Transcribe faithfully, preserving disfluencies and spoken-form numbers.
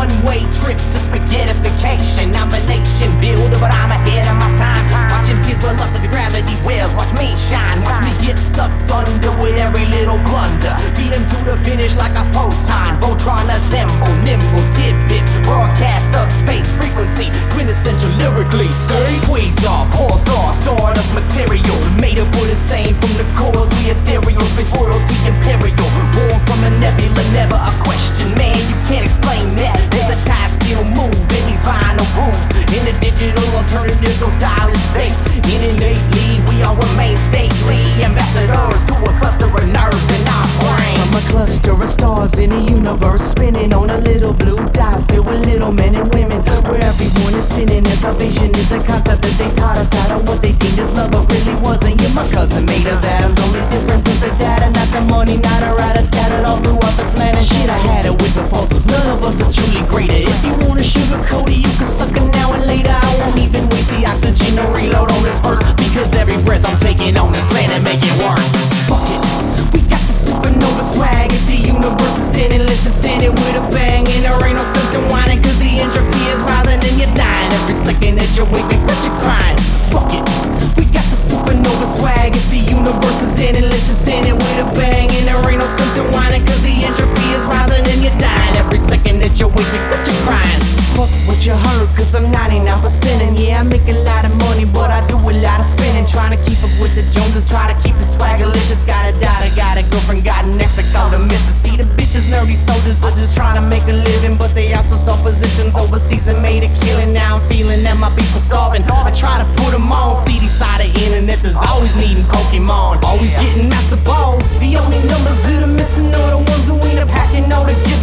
one-way trip to spaghettification. I'm a nation builder, but I'm ahead of my time. Watching kids blow up to the gravity wells. Watch me shine, watch me get sucked under with every little blunder. Beat them to the finish like a photon. Voltron assemble, nimble tidbits. Broadcast of space frequency, quintessential lyrically. Say quasar, pulsar, stardust material. Made up with the same from the core. We ethereal, space royalty imperial. Born from a nebula, never a question. Man, you can't explain that. There's a tide still move in these vinyl grooves. In the digital alternative, no silent state. Innately, we all remain stately. Ambassadors to a cluster of nerves in our brain. From a cluster of stars in the universe, spinning on a little blue dot filled with little men and women, where everyone is sinning. As a vision is a concept that they taught us out of what they deemed as love, but really wasn't. You're my cousin made of atoms. Only difference is the data, not the money, not a rider scattered all throughout the planet. Shit, I had it with the pulses. None of us are truly greater. If you wanna sugarcoat it, you can suck it now and later. I won't even waste the oxygen to reload on this verse, because every breath I'm taking on this planet make it worse. Fuck it, we got the supernova swag. If the universe is in it, let's just end it with a bang. And there ain't no sense in whining, cause the entropy is rising and you're dying. Every second that you're wasting, quit your crying. Fuck it, we got the supernova swag. If the universe is in it, let's just end it with a bang. And there ain't no sense in whining, cause the entropy is rising and you're dying. Every second that you're wasting, quit your crying. Fuck what you heard, cause I'm ninety-nine percent. And yeah, I make a lot of money, but I do a lot of spending. Trying to keep up with the Joneses, try to keep it swaggerlicious. Got a daughter, got a girlfriend, got an ex, I go to Mississippi. The bitches, nerdy soldiers are just trying to make a living, but they also stole positions overseas and made a killing. Now I'm feeling that my people starving. I try to put them on, see these side of internets is always needing Pokemon. Always getting master balls. The only numbers that are missing are the ones who end up hacking all the gifts